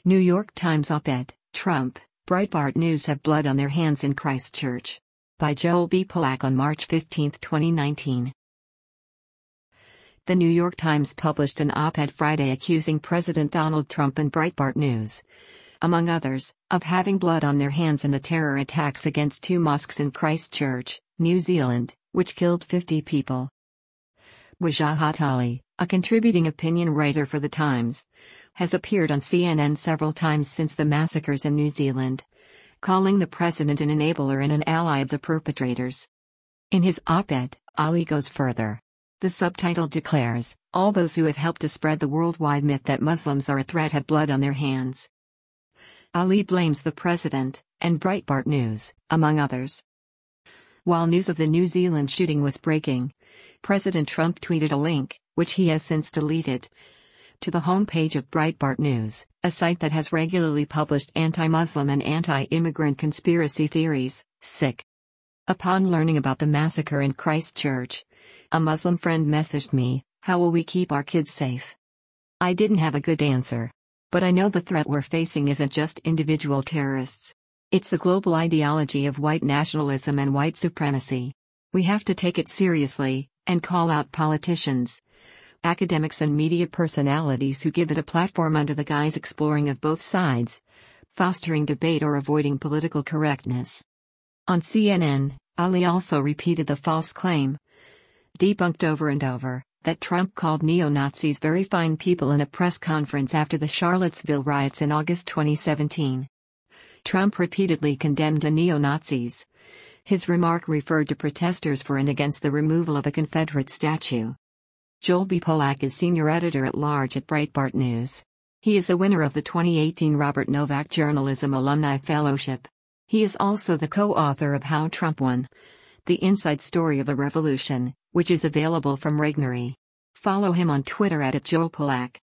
New York Times op-ed, Trump, Breitbart News have blood on their hands in Christchurch. By Joel B. Pollack on March 15, 2019. The New York Times published an op-ed Friday accusing President Donald Trump and Breitbart News, among others, of having blood on their hands in the terror attacks against two mosques in Christchurch, New Zealand, which killed 50 people. Wajahat Ali, a contributing opinion writer for The Times, has appeared on CNN several times since the massacres in New Zealand, calling the president an enabler and an ally of the perpetrators. In his op-ed, Ali goes further. The subtitle declares, "All those who have helped to spread the worldwide myth that Muslims are a threat have blood on their hands." Ali blames the president, and Breitbart News, among others. While news of the New Zealand shooting was breaking, President Trump tweeted a link, which he has since deleted, to the homepage of Breitbart News, a site that has regularly published anti-Muslim and anti-immigrant conspiracy theories. Sick. Upon learning about the massacre in Christchurch, a Muslim friend messaged me, "How will we keep our kids safe?" I didn't have a good answer. But I know the threat we're facing isn't just individual terrorists. It's the global ideology of white nationalism and white supremacy. We have to take it seriously, and call out politicians, academics and media personalities who give it a platform under the guise exploring of both sides, fostering debate or avoiding political correctness. On CNN, Ali also repeated the false claim, debunked over and over, that Trump called neo-Nazis very fine people in a press conference after the Charlottesville riots in August 2017. Trump repeatedly condemned the neo-Nazis. His remark referred to protesters for and against the removal of a Confederate statue. Joel B. Pollack is senior editor-at-large at Breitbart News. He is a winner of the 2018 Robert Novak Journalism Alumni Fellowship. He is also the co-author of How Trump Won: The Inside Story of a Revolution, which is available from Regnery. Follow him on Twitter @JoelPollack.